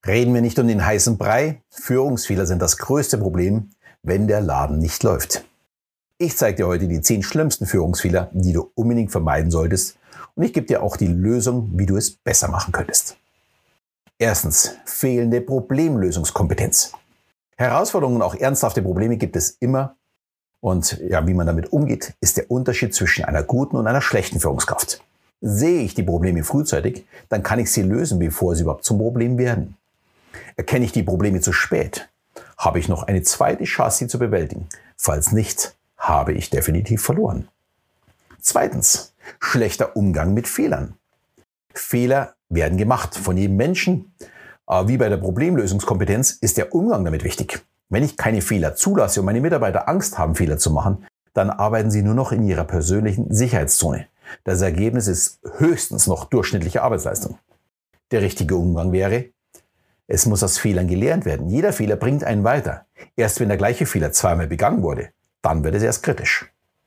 Reden wir nicht um den heißen Brei. Führungsfehler sind das größte Problem, wenn der Laden nicht läuft. Ich zeige dir heute die 10 schlimmsten Führungsfehler, die du unbedingt vermeiden solltest. Und ich gebe dir auch die Lösung, wie du es besser machen könntest. Erstens, fehlende Problemlösungskompetenz. Herausforderungen und auch ernsthafte Probleme gibt es immer. Und wie man damit umgeht, ist der Unterschied zwischen einer guten und einer schlechten Führungskraft. Sehe ich die Probleme frühzeitig, dann kann ich sie lösen, bevor sie überhaupt zum Problem werden. Erkenne ich die Probleme zu spät, habe ich noch eine zweite Chance, sie zu bewältigen. Falls nicht, habe ich definitiv verloren. Zweitens, schlechter Umgang mit Fehlern. Fehler werden gemacht von jedem Menschen. Aber wie bei der Problemlösungskompetenz ist der Umgang damit wichtig. Wenn ich keine Fehler zulasse und meine Mitarbeiter Angst haben, Fehler zu machen, dann arbeiten sie nur noch in ihrer persönlichen Sicherheitszone. Das Ergebnis ist höchstens noch durchschnittliche Arbeitsleistung. Der richtige Umgang wäre: Es muss aus Fehlern gelernt werden. Jeder Fehler bringt einen weiter. Erst wenn der gleiche Fehler zweimal begangen wurde, dann wird es erst kritisch.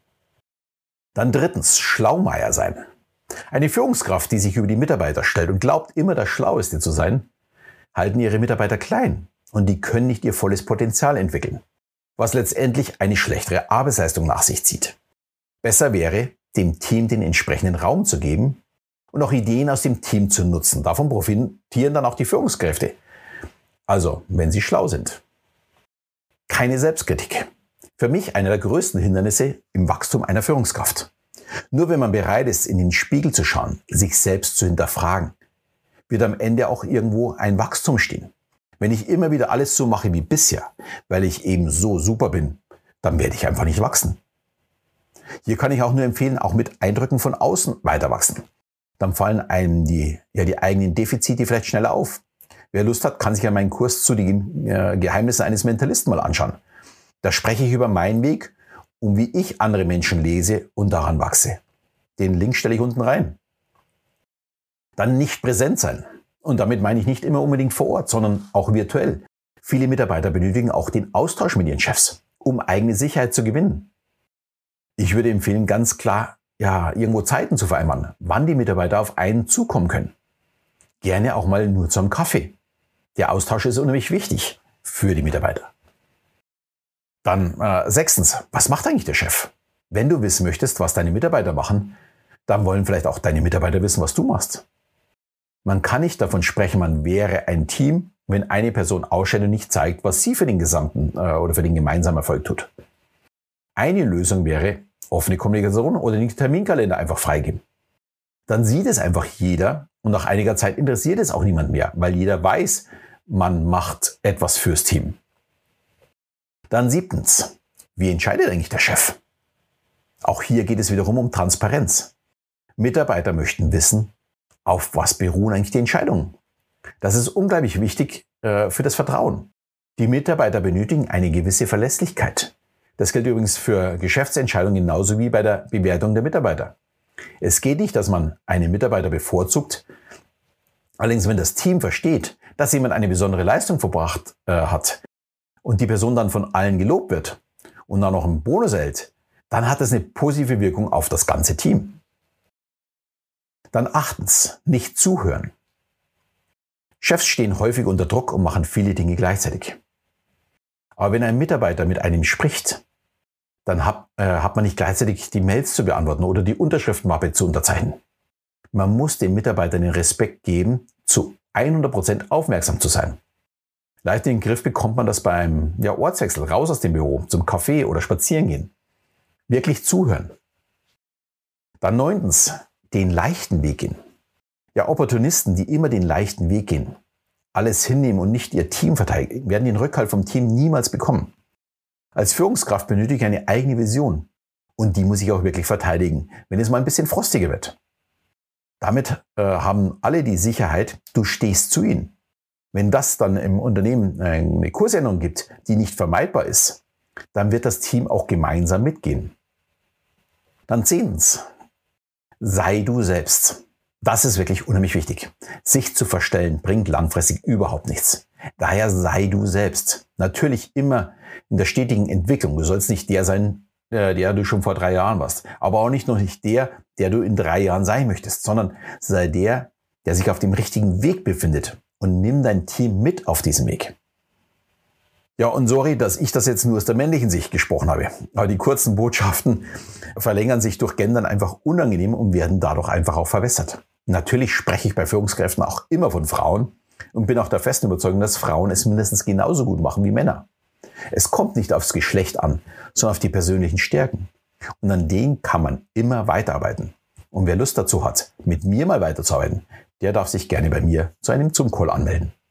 Dann drittens, Schlaumeier sein. Eine Führungskraft, die sich über die Mitarbeiter stellt und glaubt, immer das Schlaueste zu sein, halten ihre Mitarbeiter klein und die können nicht ihr volles Potenzial entwickeln, was letztendlich eine schlechtere Arbeitsleistung nach sich zieht. Besser wäre, dem Team den entsprechenden Raum zu geben und auch Ideen aus dem Team zu nutzen. Davon profitieren dann auch die Führungskräfte. Also, wenn sie schlau sind. Keine Selbstkritik. Für mich einer der größten Hindernisse im Wachstum einer Führungskraft. Nur wenn man bereit ist, in den Spiegel zu schauen, sich selbst zu hinterfragen, wird am Ende auch irgendwo ein Wachstum stehen. Wenn ich immer wieder alles so mache wie bisher, weil ich eben so super bin, dann werde ich einfach nicht wachsen. Hier kann ich auch nur empfehlen, auch mit Eindrücken von außen weiter wachsen. Dann fallen einem die eigenen Defizite vielleicht schneller auf. Wer Lust hat, kann sich an meinen Kurs zu den Geheimnissen eines Mentalisten mal anschauen. Da spreche ich über meinen Weg und wie ich andere Menschen lese und daran wachse. Den Link stelle ich unten rein. Dann nicht präsent sein. Und damit meine ich nicht immer unbedingt vor Ort, sondern auch virtuell. Viele Mitarbeiter benötigen auch den Austausch mit ihren Chefs, um eigene Sicherheit zu gewinnen. Ich würde empfehlen, ganz klar, irgendwo Zeiten zu vereinbaren, wann die Mitarbeiter auf einen zukommen können. Gerne auch mal nur zum Kaffee. Der Austausch ist unheimlich wichtig für die Mitarbeiter. Dann 6. Was macht eigentlich der Chef? Wenn du wissen möchtest, was deine Mitarbeiter machen, dann wollen vielleicht auch deine Mitarbeiter wissen, was du machst. Man kann nicht davon sprechen, man wäre ein Team, wenn eine Person ausstellt und nicht zeigt, was sie für den gesamten oder für den gemeinsamen Erfolg tut. Eine Lösung wäre offene Kommunikation oder den Terminkalender einfach freigeben. Dann sieht es einfach jeder und nach einiger Zeit interessiert es auch niemand mehr, weil jeder weiß, man macht etwas fürs Team. Dann 7. Wie entscheidet eigentlich der Chef? Auch hier geht es wiederum um Transparenz. Mitarbeiter möchten wissen, auf was beruhen eigentlich die Entscheidungen. Das ist unglaublich wichtig für das Vertrauen. Die Mitarbeiter benötigen eine gewisse Verlässlichkeit. Das gilt übrigens für Geschäftsentscheidungen genauso wie bei der Bewertung der Mitarbeiter. Es geht nicht, dass man einen Mitarbeiter bevorzugt. Allerdings, wenn das Team versteht, dass jemand eine besondere Leistung verbracht hat und die Person dann von allen gelobt wird und dann noch einen Bonus erhält, dann hat das eine positive Wirkung auf das ganze Team. Dann 8. Nicht zuhören. Chefs stehen häufig unter Druck und machen viele Dinge gleichzeitig. Aber wenn ein Mitarbeiter mit einem spricht, dann hat man nicht gleichzeitig die Mails zu beantworten oder die Unterschriftenmappe zu unterzeichnen. Man muss dem Mitarbeiter den Respekt geben, zu 100% aufmerksam zu sein. Leicht in den Griff bekommt man das beim Ortswechsel, raus aus dem Büro, zum Café oder spazieren gehen. Wirklich zuhören. Dann 9. Den leichten Weg gehen. Opportunisten, die immer den leichten Weg gehen, alles hinnehmen und nicht ihr Team verteidigen, werden den Rückhalt vom Team niemals bekommen. Als Führungskraft benötige ich eine eigene Vision und die muss ich auch wirklich verteidigen, wenn es mal ein bisschen frostiger wird. Damit haben alle die Sicherheit, du stehst zu ihnen. Wenn das dann im Unternehmen eine Kursänderung gibt, die nicht vermeidbar ist, dann wird das Team auch gemeinsam mitgehen. Dann 10. Sei du selbst. Das ist wirklich unheimlich wichtig. Sich zu verstellen bringt langfristig überhaupt nichts. Daher sei du selbst. Natürlich immer in der stetigen Entwicklung. Du sollst nicht der sein, der du schon vor 3 Jahren warst. Aber auch nicht der du in 3 Jahren sein möchtest. Sondern sei der sich auf dem richtigen Weg befindet und nimm dein Team mit auf diesem Weg. Ja, und sorry, dass ich das jetzt nur aus der männlichen Sicht gesprochen habe. Aber die kurzen Botschaften verlängern sich durch Gendern einfach unangenehm und werden dadurch einfach auch verwässert. Natürlich spreche ich bei Führungskräften auch immer von Frauen und bin auch der festen Überzeugung, dass Frauen es mindestens genauso gut machen wie Männer. Es kommt nicht aufs Geschlecht an, sondern auf die persönlichen Stärken. Und an denen kann man immer weiterarbeiten. Und wer Lust dazu hat, mit mir mal weiterzuarbeiten, der darf sich gerne bei mir zu einem Zoom-Call anmelden.